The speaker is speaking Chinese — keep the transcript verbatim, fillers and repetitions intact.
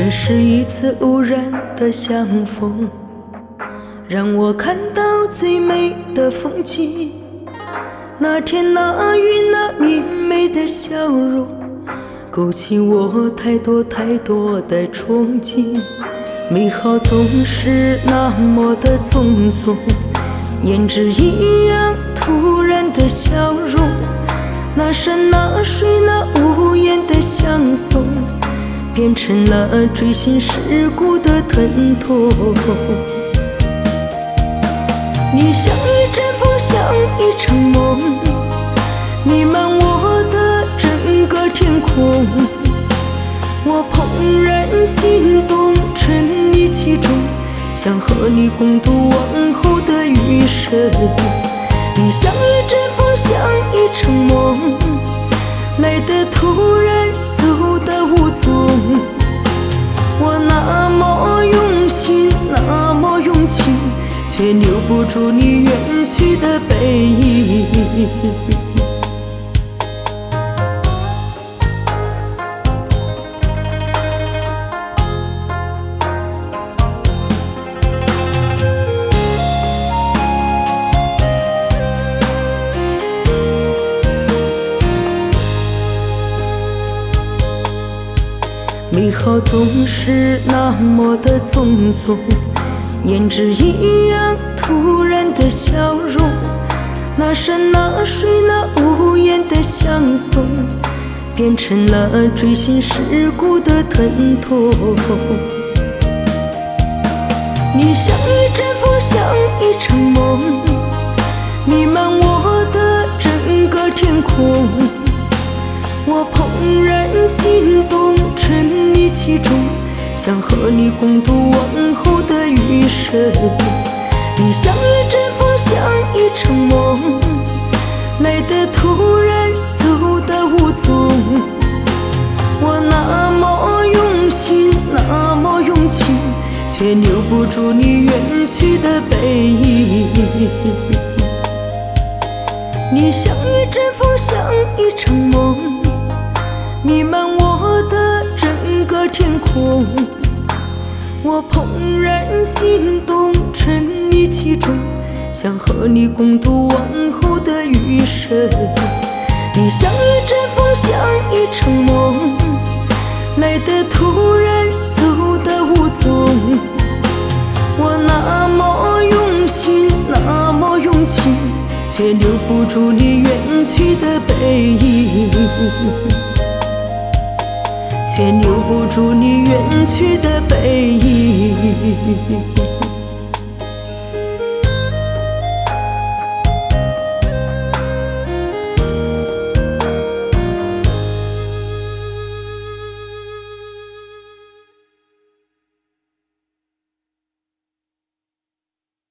这是一次偶然的相逢，让我看到最美的风景。那天那云那明媚的笑容，勾起我太多太多的憧憬。美好总是那么的匆匆，胭脂一样突然的笑容，那山那水那无言的相送，变成了锥心蚀骨的疼痛。你像一阵风，像一场梦，弥漫我的整个天空。我怦然心动，沉溺其中，想和你共度往后的余生。你像一阵风，像一场梦，来得突然，走得无踪。我那么用心，那么用情，却留不住你远去的背影。美好总是那么的匆匆，胭脂一样突然的笑容，那山那水那无言的相送，变成了锥心蚀骨的疼痛。你像一阵风，像一场梦，弥漫我的整个天空。我怦然心动，沉溺其中，想和你共度往后的余生。你像一阵风，像一场梦，来得突然，走得无踪。我那么用心，那么用情，却留不住你远去的背影。你像一阵风，像一场梦，弥漫我的整个天空。我怦然心动，沉溺其中，想和你共度往后的余生。你像一阵风，像一场梦，来得突然，走得无踪。我那么用心，那么用情，却留不住你远去的背影，却留不住你远去的背影。